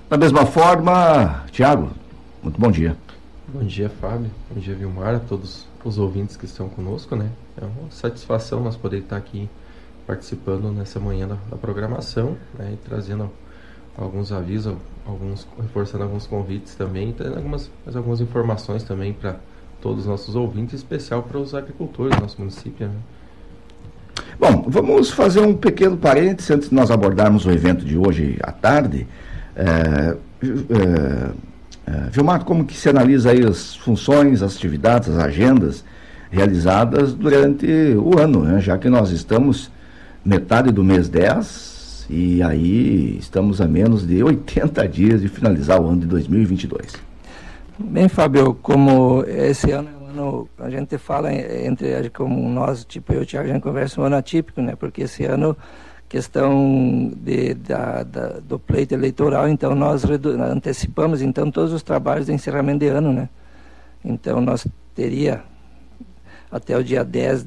Da mesma forma, Tiago, muito bom dia. Bom dia, Fábio. Bom dia, Vilmar, a todos os ouvintes que estão conosco, né? É uma satisfação nós poder estar aqui participando nessa manhã da programação, né? E trazendo alguns avisos, reforçando alguns convites também, trazendo algumas informações também para todos os nossos ouvintes, em especial para os agricultores do nosso município, né? Bom, vamos fazer um pequeno parênteses antes de nós abordarmos o evento de hoje à tarde. Vilmar, como que se analisa aí as funções, as atividades, as agendas realizadas durante o ano, né? Já que nós estamos metade do mês 10 e aí estamos a menos de 80 dias de finalizar o ano de 2022. Bem, Fábio, como esse ano é um ano, a gente fala como nós, tipo eu e o Thiago, a gente conversa um ano atípico, né? Porque esse ano, questão do pleito eleitoral, então nós antecipamos então todos os trabalhos de encerramento de ano, né? Então nós teria até o dia 10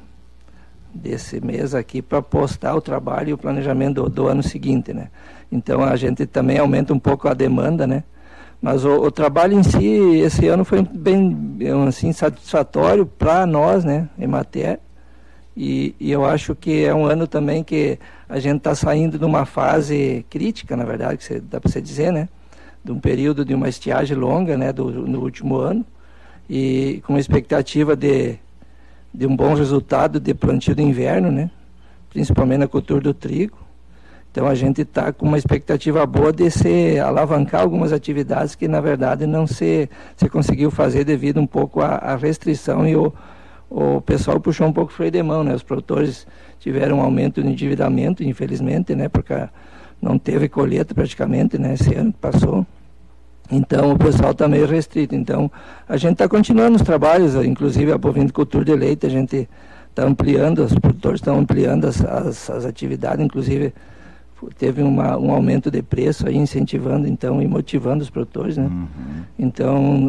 desse mês aqui para postar o trabalho e o planejamento do ano seguinte, né? Então a gente também aumenta um pouco a demanda, né? Mas o trabalho em si, esse ano foi bem assim, satisfatório para nós, né, Emater, e eu acho que é um ano também que a gente está saindo de uma fase crítica, na verdade, que dá para você dizer, né, de um período de uma estiagem longa, né, no último ano, e com uma expectativa de um bom resultado de plantio de inverno, né, principalmente na cultura do trigo. Então a gente está com uma expectativa boa de se alavancar algumas atividades que na verdade não se conseguiu fazer devido um pouco à restrição e o pessoal puxou um pouco o freio de mão, né? Os produtores tiveram um aumento de endividamento, infelizmente, né? Porque não teve colheita praticamente, né? Esse ano que passou. Então o pessoal está meio restrito. Então a gente está continuando os trabalhos, inclusive a bovinocultura de leite, a gente está ampliando, os produtores estão ampliando as atividades, inclusive teve um aumento de preço aí, incentivando então e motivando os produtores, né? Uhum. Então,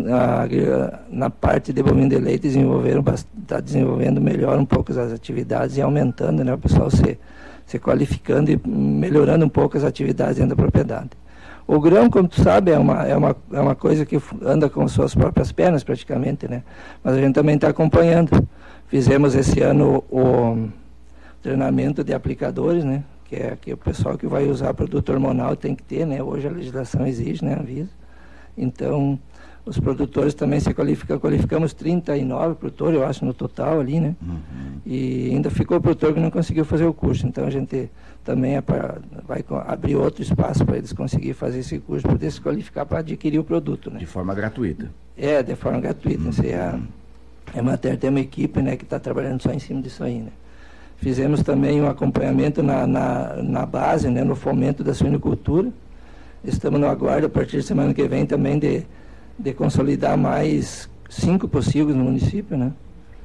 na parte de bovino de leite está desenvolvendo melhor um pouco as atividades e aumentando, né? O pessoal se qualificando e melhorando um pouco as atividades dentro da propriedade. O grão, como tu sabe, é uma coisa que anda com suas próprias pernas praticamente, né? Mas a gente também está acompanhando. Fizemos esse ano o treinamento de aplicadores, né? Que o pessoal que vai usar produto hormonal tem que ter, né? Hoje a legislação exige, né? Avisa. Então, os produtores também se qualificamos 39 produtores, eu acho, no total ali, né? Uhum. E ainda ficou o produtor que não conseguiu fazer o curso. Então, a gente também vai abrir outro espaço para eles conseguirem fazer esse curso, para poder se qualificar para adquirir o produto, né? De forma gratuita. De forma gratuita. Uhum. A Emater tem uma equipe, né, que está trabalhando só em cima disso aí, né? Fizemos também um acompanhamento na base, né, no fomento da suinocultura. Estamos no aguardo, a partir da semana que vem, também de consolidar mais 5 possíveis no município, né?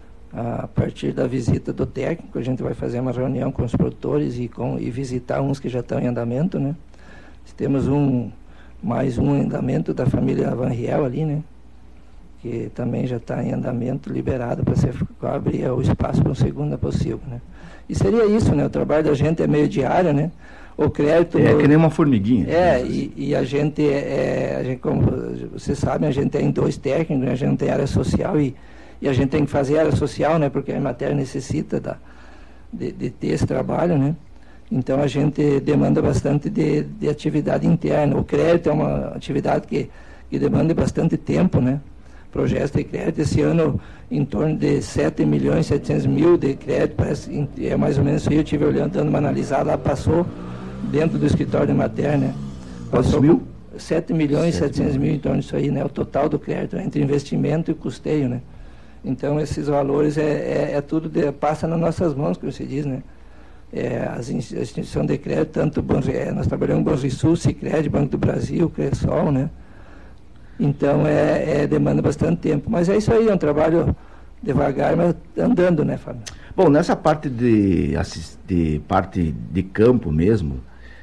A partir da visita do técnico, a gente vai fazer uma reunião com os produtores e visitar uns que já estão em andamento, né? Temos mais um em andamento da família Van Riel ali, né? Que também já está em andamento, liberado para abrir o espaço para um segundo possível, né? E seria isso, né? O trabalho da gente é meio diário, né? O crédito... que nem uma formiguinha. E a gente, como vocês sabem, a gente tem 2 técnicos, né? A gente não tem área social e a gente tem que fazer área social, né? Porque a Emater necessita de ter esse trabalho, né? Então a gente demanda bastante de atividade interna. O crédito é uma atividade que demanda bastante tempo, né? Projetos de crédito, esse ano em torno de 7.700.000 de crédito, parece, é mais ou menos isso aí, eu estive olhando, dando uma analisada, lá passou dentro do escritório de Emater, né? Passou 7.700.000 em torno disso aí, né? O total do crédito, entre investimento e custeio, né? Então esses valores tudo passa nas nossas mãos, como se diz, né? As instituições de crédito, tanto nós trabalhamos com o Banrisul, Sicredi, Banco do Brasil, Cressol, né? Então, demanda bastante tempo. Mas é isso aí, é um trabalho devagar, mas andando, né, Fábio? Bom, nessa parte de parte de campo mesmo,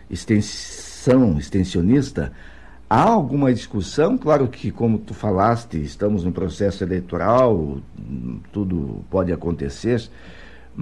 extensionista, há alguma discussão? Claro que, como tu falaste, estamos no processo eleitoral, tudo pode acontecer,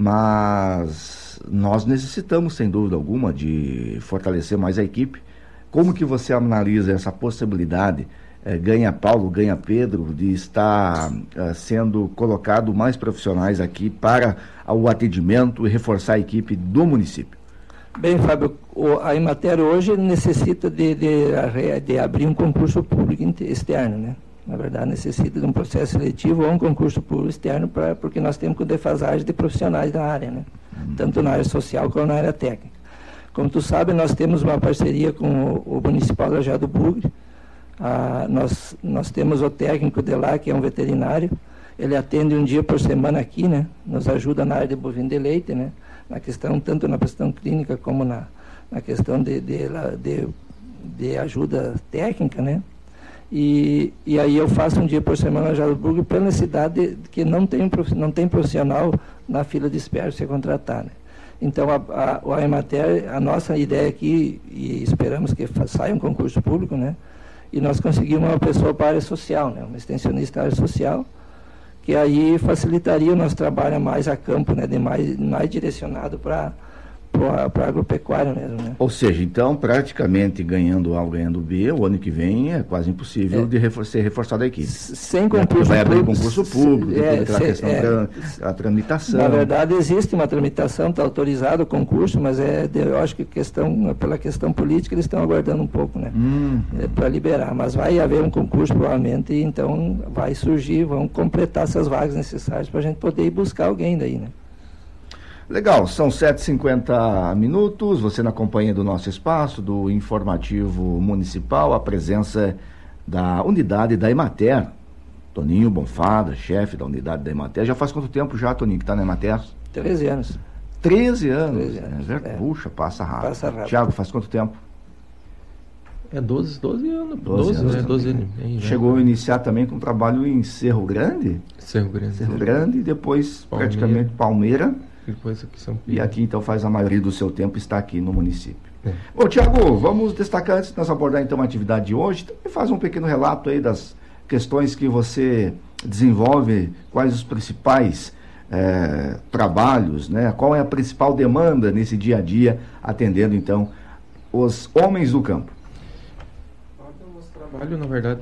mas nós necessitamos, sem dúvida alguma, de fortalecer mais a equipe, como que você analisa essa possibilidade, ganha Paulo, ganha Pedro, de estar sendo colocado mais profissionais aqui para o atendimento e reforçar a equipe do município? Bem, Fábio, a Emater hoje necessita de abrir um concurso público externo, né? Na verdade, necessita de um processo seletivo ou um concurso público externo, porque nós temos defasagem de profissionais da área, né? Tanto na área social como na área técnica. Como tu sabe, nós temos uma parceria com o Municipal da Lajeado do Bugre. Nós temos o técnico de lá, que é um veterinário. Ele atende um dia por semana aqui, né? Nos ajuda na área de bovino de leite, né? Tanto na questão clínica como na questão de ajuda técnica, né? E aí eu faço um dia por semana na Jalburgo pela necessidade que não tem profissional na fila de espera para ser contratar, né? Então a Emater, a nossa ideia aqui, e esperamos que saia um concurso público, né? E nós conseguimos uma pessoa para a área social, né? Uma extensionista da área social, que aí facilitaria o nosso trabalho mais a campo, né? Mais direcionado para a agropecuária mesmo, né? Ou seja, então, praticamente ganhando A ou ganhando B, o ano que vem é quase impossível de ser reforçada a equipe. Sem concurso vai abrir público, concurso público, depois aquela questão da tramitação. Na verdade, existe uma tramitação, está autorizado o concurso, mas eu acho que pela questão política eles estão aguardando um pouco, né? Para liberar. Mas vai haver um concurso provavelmente, e então vai surgir, vão completar essas vagas necessárias para a gente poder ir buscar alguém daí, né? Legal, são 7h50, você na companhia do nosso espaço, do informativo municipal, a presença da unidade da Emater, Toninho Bonfada, chefe da unidade da Emater. Já faz quanto tempo já, Toninho, que está na Emater? 13 anos. 13 anos? 13 anos. Puxa, passa rápido. Passa rápido. Tiago, faz quanto tempo? 12 anos. 12 anos. Chegou a iniciar também com trabalho em Cerro Grande? Cerro Grande, e depois praticamente Palmeira. Depois aqui São Pedro. E aqui então faz a maioria do seu tempo está aqui no município. Bom, Tiago, vamos destacar antes de nós abordar então a atividade de hoje, também faz um pequeno relato aí das questões que você desenvolve, quais os principais trabalhos, né? Qual é a principal demanda nesse dia a dia, atendendo então os homens do campo. O nosso trabalho, na verdade,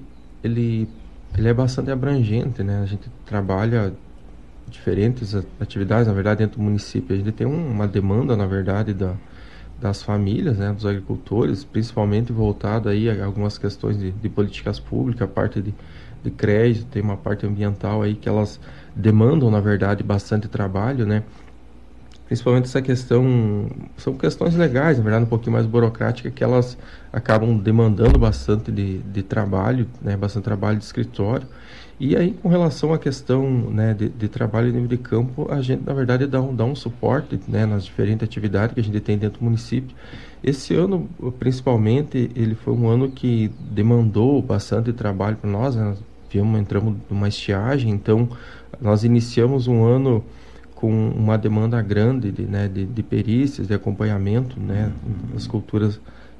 ele é bastante abrangente, né? A gente trabalha diferentes atividades, na verdade, dentro do município. A gente tem uma demanda, na verdade, das famílias, né, dos agricultores, principalmente voltado aí a algumas questões de políticas públicas, a parte de crédito, tem uma parte ambiental aí que elas demandam, na verdade, bastante trabalho, né? Principalmente essa questão, são questões legais, na verdade, um pouquinho mais burocráticas, que elas acabam demandando bastante de trabalho, né, bastante trabalho de escritório. E aí, com relação à questão, né, de trabalho em nível de campo, a gente, na verdade, dá um suporte, né, nas diferentes atividades que a gente tem dentro do município. Esse ano, principalmente, ele foi um ano que demandou bastante trabalho para nós, né? Nós entramos numa estiagem, então nós iniciamos um ano com uma demanda grande de perícias, de acompanhamento, né, das culturas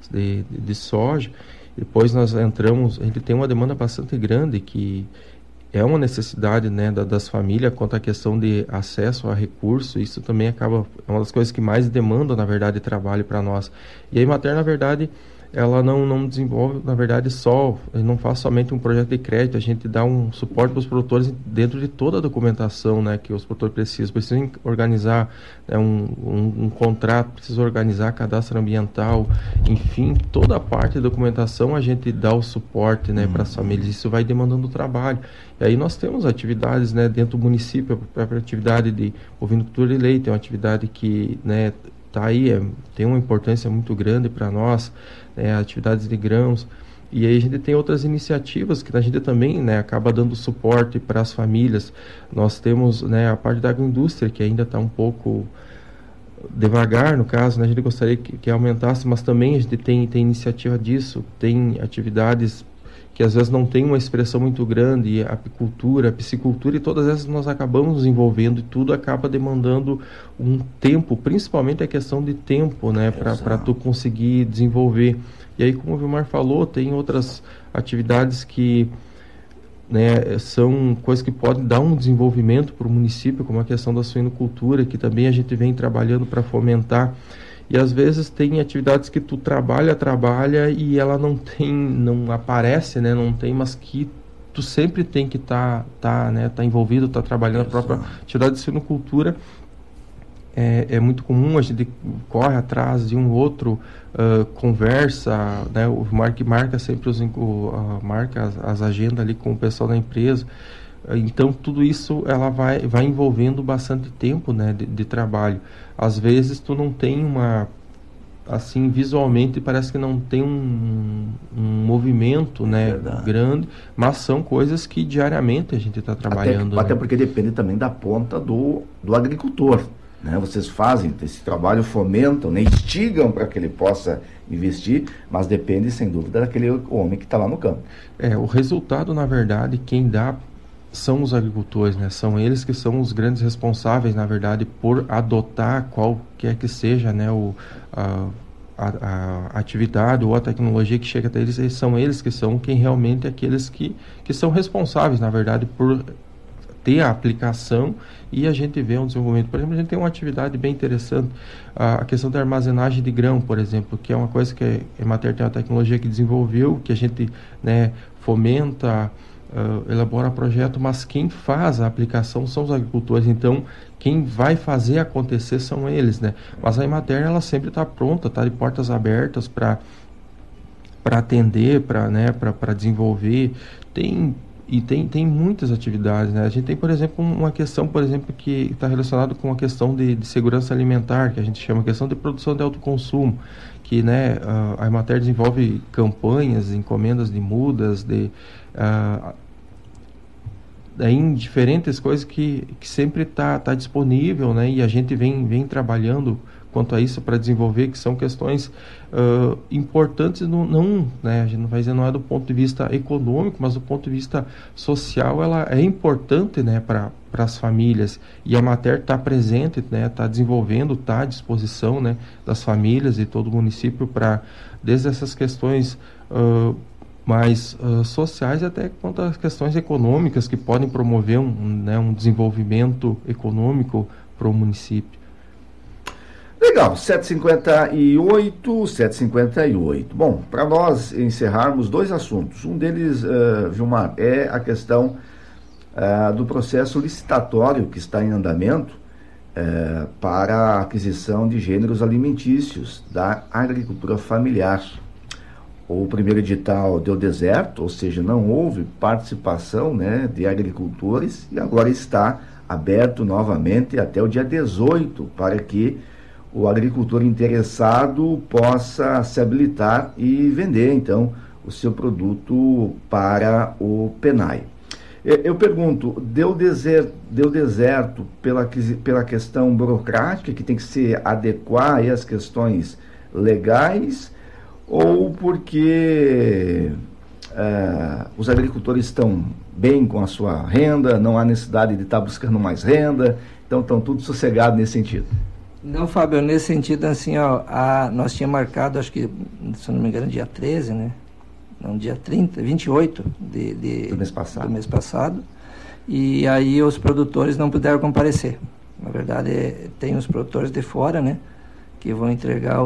de soja. Depois nós entramos, a gente tem uma demanda bastante grande que é uma necessidade, né, das famílias quanto à questão de acesso a recursos. Isso também é uma das coisas que mais demanda, na verdade, trabalho para nós. E a Emater, na verdade, ela não desenvolve, na verdade, não faz somente um projeto de crédito, a gente dá um suporte para os produtores dentro de toda a documentação, né, que os produtores precisam organizar, né, um contrato, precisam organizar cadastro ambiental, enfim, toda a parte da documentação a gente dá o suporte, né, para as famílias. Isso vai demandando trabalho. E aí nós temos atividades, né, dentro do município, a própria atividade de ovinocultura de leite, é uma atividade que, né, tá aí, tem uma importância muito grande para nós, né, atividades de grãos. E aí a gente tem outras iniciativas que a gente também, né, acaba dando suporte para as famílias. Nós temos, né, a parte da agroindústria, que ainda está um pouco devagar, no caso, né, a gente gostaria que aumentasse, mas também a gente tem iniciativa disso, tem atividades que às vezes não tem uma expressão muito grande, a apicultura, a piscicultura, e todas essas nós acabamos nos envolvendo, e tudo acaba demandando um tempo, principalmente a questão de tempo, né, para tu conseguir desenvolver. E aí, como o Vilmar falou, tem outras atividades que, né, são coisas que podem dar um desenvolvimento para o município, como a questão da suinocultura, que também a gente vem trabalhando para fomentar. E às vezes tem atividades que tu trabalha e ela não aparece, né? Não tem, mas que tu sempre tem que tá envolvido, tá trabalhando. A própria atividade de suinocultura é muito comum, a gente corre atrás de um outro, conversa, né? O marca sempre marca as agendas ali com o pessoal da empresa. Então tudo isso ela vai envolvendo bastante tempo, né, de trabalho. Às vezes tu não tem assim, visualmente parece que não tem um movimento, né, grande, mas são coisas que diariamente a gente está trabalhando. Até porque depende também da ponta do agricultor, né? Vocês fazem esse trabalho, fomentam, né, instigam para que ele possa investir, mas depende sem dúvida daquele homem que está lá no campo. O resultado, na verdade, quem dá são os agricultores, né? São eles que são os grandes responsáveis, na verdade, por adotar qualquer que seja, né, a atividade ou a tecnologia que chega até eles. São eles que são quem realmente aqueles que são responsáveis, na verdade, por ter a aplicação e a gente vê um desenvolvimento. Por exemplo, a gente tem uma atividade bem interessante, a questão da armazenagem de grão, por exemplo, que é uma coisa que a Emater tem uma tecnologia que desenvolveu, que a gente, né, fomenta, elabora projeto, mas quem faz a aplicação são os agricultores. Então quem vai fazer acontecer são eles, né? Mas a Emater, ela sempre está pronta, está de portas abertas para atender, para desenvolver. Tem muitas atividades, né? A gente tem, por exemplo, uma questão, que está relacionada com a questão de segurança alimentar, que a gente chama a questão de produção de autoconsumo, que, né, a Emater desenvolve campanhas, encomendas de mudas, em diferentes coisas que sempre está disponível, né? E a gente vem trabalhando quanto a isso para desenvolver, que são questões importantes, né? A gente não vai dizer, não é do ponto de vista econômico, mas do ponto de vista social, ela é importante, né, para as famílias, e a Emater está presente, né, está desenvolvendo, está à disposição, né, das famílias e todo o município para, desde essas questões mais sociais até quanto às questões econômicas que podem promover um desenvolvimento econômico para o município. Legal, 7h58. Bom, para nós encerrarmos, dois assuntos. Um deles, Gilmar, é a questão do processo licitatório que está em andamento para a aquisição de gêneros alimentícios da agricultura familiar. O primeiro edital deu deserto, ou seja, não houve participação, né, de agricultores, e agora está aberto novamente até o dia 18 para que o agricultor interessado possa se habilitar e vender, então, o seu produto para o PENAI. Eu pergunto, deu deserto pela questão burocrática, que tem que se adequar às questões legais, ou porque os agricultores estão bem com a sua renda, não há necessidade de estar buscando mais renda, então estão tudo sossegado nesse sentido? Não, Fábio, nesse sentido, assim, nós tínhamos marcado, acho que, se não me engano, dia 13, né? Não, dia 28 do mês passado, e aí os produtores não puderam comparecer. Na verdade, tem os produtores de fora, né, que vão entregar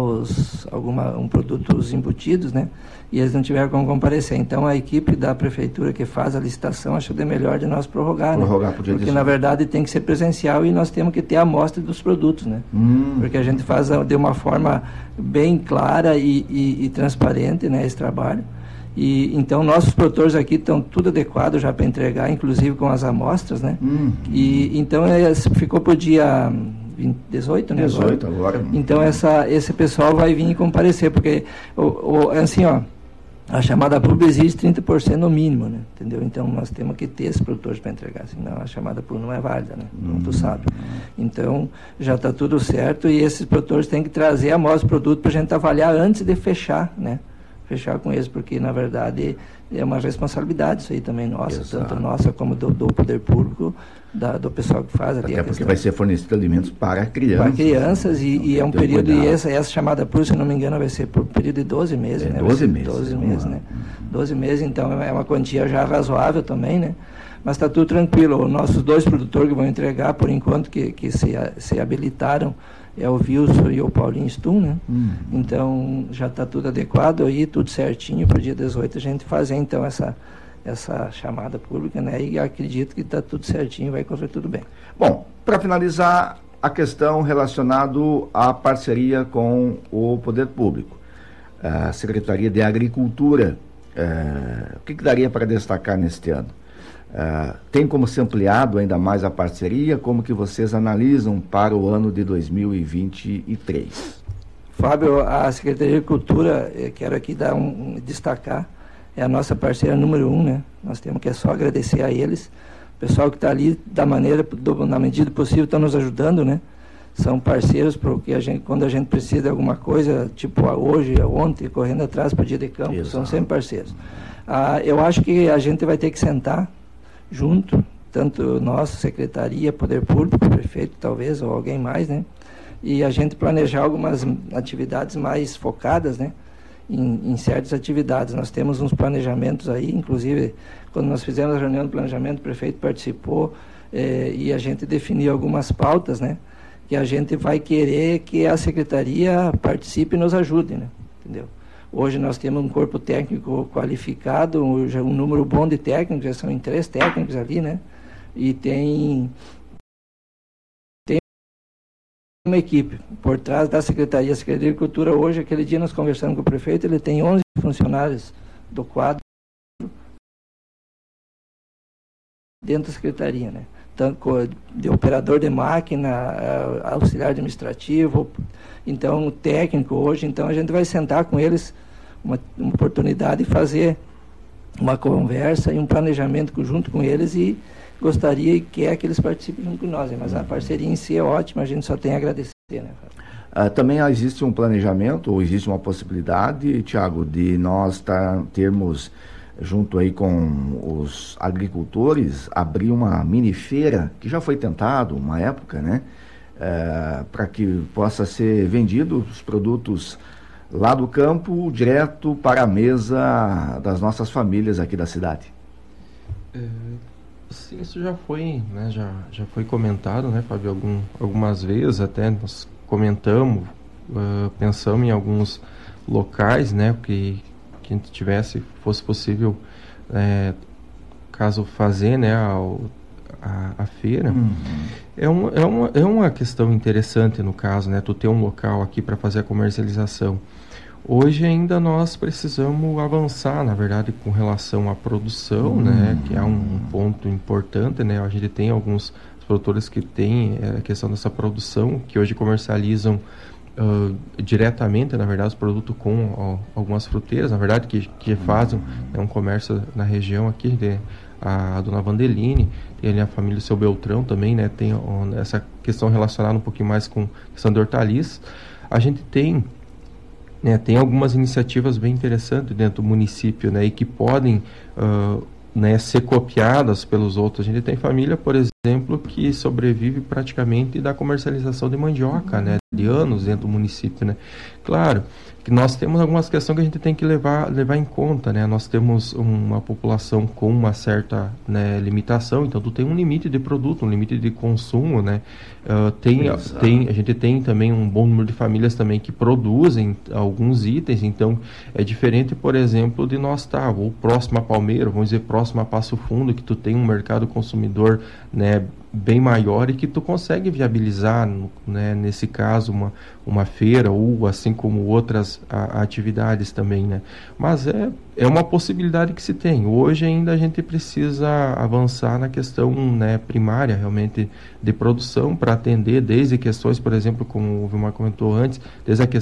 produtos embutidos, né, e eles não tiveram como comparecer. Então a equipe da prefeitura que faz a licitação achou de melhor de nós prorrogar, né? Porque na verdade tem que ser presencial e nós temos que ter a amostra dos produtos, né? Porque a gente faz de uma forma bem clara e transparente, né, esse trabalho. E então nossos produtores aqui estão tudo adequado já para entregar, inclusive com as amostras, né? E então ficou para o dia 18, né? 18 agora. Então esse pessoal vai vir comparecer, porque assim, a chamada pública exige 30% no mínimo, né? Entendeu? Então nós temos que ter esses produtores para entregar, senão a chamada pública não é válida, né? Como tu sabe. Então já está tudo certo e esses produtores têm que trazer a amostra do produto para a gente avaliar antes de fechar, né? Fechar com eles, porque na verdade é uma responsabilidade isso aí também nossa, exato, tanto nossa como do poder público, do pessoal que faz ali. Até porque vai ser fornecido alimentos para crianças. Para crianças e é um período, e essa chamada PRUS, se não me engano, vai ser por período de 12 meses, né? 12 meses. 12 meses, né? 12 meses, então é uma quantia já razoável também, né? Mas está tudo tranquilo. Os nossos dois produtores que vão entregar, por enquanto, que se habilitaram, é o Wilson e o Paulinho Stum, né? Então já está tudo adequado aí, tudo certinho para o dia 18 a gente fazer então essa chamada pública, né? E acredito que está tudo certinho, vai correr tudo bem. Bom, para finalizar, a questão relacionada à parceria com o Poder Público, a Secretaria de Agricultura, o que daria para destacar neste ano? Tem como ser ampliado ainda mais a parceria? Como que vocês analisam para o ano de 2023? Fábio, a Secretaria de Agricultura, quero aqui destacar, é a nossa parceira número 1, né? Nós temos que só agradecer a eles. O pessoal que está ali, na medida possível, está nos ajudando, né? São parceiros, porque quando a gente precisa de alguma coisa, tipo hoje, ontem, correndo atrás para o dia de campo, Exato. São sempre parceiros. Eu acho que a gente vai ter que sentar junto, tanto nossa secretaria, Poder Público, prefeito talvez, ou alguém mais, né? E a gente planejar algumas atividades mais focadas, né? Em certas atividades. Nós temos uns planejamentos aí, inclusive, quando nós fizemos a reunião de planejamento, o prefeito participou e a gente definiu algumas pautas, né? Que a gente vai querer que a secretaria participe e nos ajude, né? Entendeu? Hoje nós temos um corpo técnico qualificado, um número bom de técnicos, já são em 3 técnicos ali, né? E tem uma equipe por trás da Secretaria. A Secretaria de Agricultura hoje, aquele dia nós conversamos com o prefeito, ele tem 11 funcionários do quadro dentro da Secretaria, né? Tanto de operador de máquina, auxiliar administrativo, então técnico hoje. Então a gente vai sentar com eles, uma oportunidade de fazer uma conversa e um planejamento junto com eles, e gostaria e quer que eles participem junto com nós, mas a parceria em si é ótima, a gente só tem a agradecer, né? Também existe um planejamento, ou existe uma possibilidade, Tiago, de nós termos, junto aí com os agricultores, abrir uma mini feira, que já foi tentado uma época, né? Para que possa ser vendido os produtos lá do campo, direto para a mesa das nossas famílias aqui da cidade. Sim, isso já foi, né, já foi comentado, né, Fábio, algumas vezes até nós comentamos, pensamos em alguns locais, né, que a gente fosse possível, caso fazer, né, a feira. É uma questão interessante no caso, né, tu ter um local aqui para fazer a comercialização. Hoje ainda nós precisamos avançar, na verdade, com relação à produção, né, que é um ponto importante, né. A gente tem alguns produtores que têm a questão dessa produção, que hoje comercializam diretamente, na verdade, os produtos com algumas fruteiras, na verdade, que fazem um comércio na região aqui, a dona Vandeline, tem ali a família do seu Beltrão também, né, tem essa questão relacionada um pouquinho mais com a questão de hortaliças. A gente tem algumas iniciativas bem interessantes dentro do município, né, e que podem ser copiadas pelos outros. A gente tem família, por exemplo, que sobrevive praticamente da comercialização de mandioca, né, de anos dentro do município, né. Claro que nós temos algumas questões que a gente tem que levar em conta, né. Nós temos uma população com uma certa, né, limitação, então tu tem um limite de produto, um limite de consumo, né. A gente tem também um bom número de famílias também que produzem alguns itens, então é diferente, por exemplo, de nós ou próximo a Palmeira, vamos dizer, próximo a Passo Fundo, que tu tem um mercado consumidor, né, bem maior, e que tu consegue viabilizar, né, nesse caso, uma feira, ou assim como outras atividades também, né. Mas é uma possibilidade que se tem. Hoje ainda a gente precisa avançar na questão, né, primária, realmente, de produção, para atender desde questões, por exemplo, como o Vilmar comentou antes, desde a questão